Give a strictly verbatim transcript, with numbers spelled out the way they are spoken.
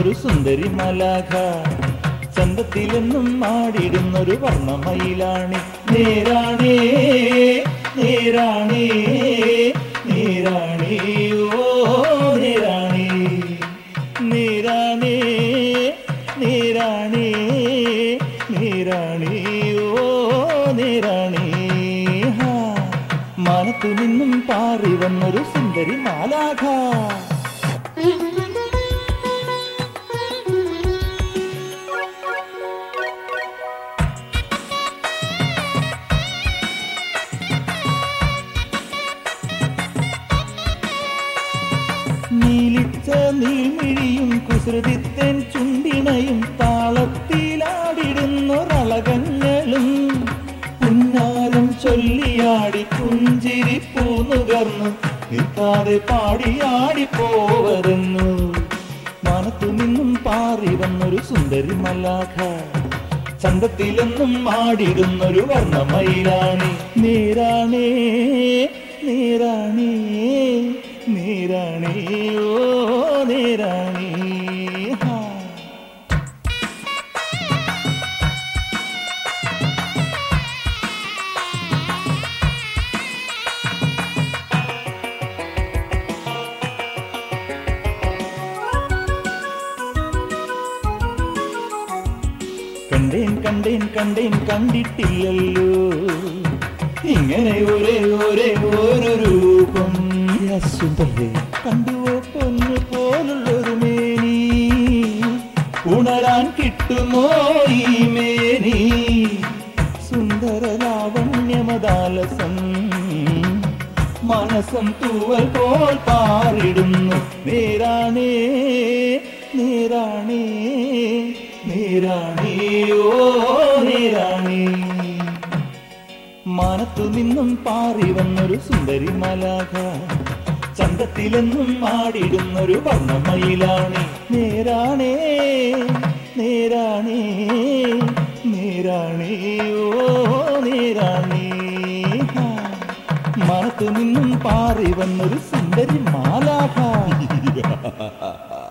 വന്നൊരു സുന്ദരി മലാഖ, ചന്തത്തിലെന്നും ആടിടുന്നൊരു വർണ്ണമയിലാണി. നേരാണേ നേരാണേ നേരാണേ ഓ നേരാണേ നേരാണേ നേരാണേ നേരാണേ ഓ നേരാണേ. മനത്തു നിന്നും പാറി വന്നൊരു സുന്ദരി മാലാഖ. നീലിച്ച നീൾമിഴിയും കുസൃതിത്തൻ ചുണ്ടിണയും താളത്തിലാടിടുന്നൊരളകങ്ങളും പുന്നാരം ചൊല്ലിയാടി പുഞ്ചിരി പൂന്നുകർന്നു നിൽക്കാതെ പാടിയാടി പോവരുന്നു. മനത്തു നിന്നും പാറി വന്നൊരു സുന്ദരി മലാഖ, ചന്തത്തിലെന്നും ആടിടുന്നൊരു വർണ്ണമയിലാണി. നേരാണേ നേരാണേ നേരാണേ ഓ നേരാണേ. കണ്ടേൻ കണ്ടേൻ കണ്ടേൻ കണ്ടിട്ടില്ലല്ലോ ഇങ്ങനെ ഒരേ ഒരേ ഓരോ രൂപം. സുന്ദരേ കണ്ടുവോ പൊന്നു പോലുള്ളൊരു മേനി, ഉണരാൻ കിട്ടുമോ ഈ മേനി. സുന്ദര ലാവണ്യമദാലസം മനസ്സം തൂവൽ പോൽ പാറിടുന്നു. നേരാണേ നേരാണേ നേരാണേ ഓ നേരാണേ. മനത്തു നിന്നും പാറി വന്നൊരു സുന്ദരി മലാഖ, ചന്തത്തിലെന്നും ആടിടുന്നൊരു വർണ്ണമയിലാണി. നേരാണേ നേരാണേ നേരാണേ ഓ നേരാണേ. മനത്തു നിന്നും പാറി വന്നൊരു സുന്ദരി മാലാഖ.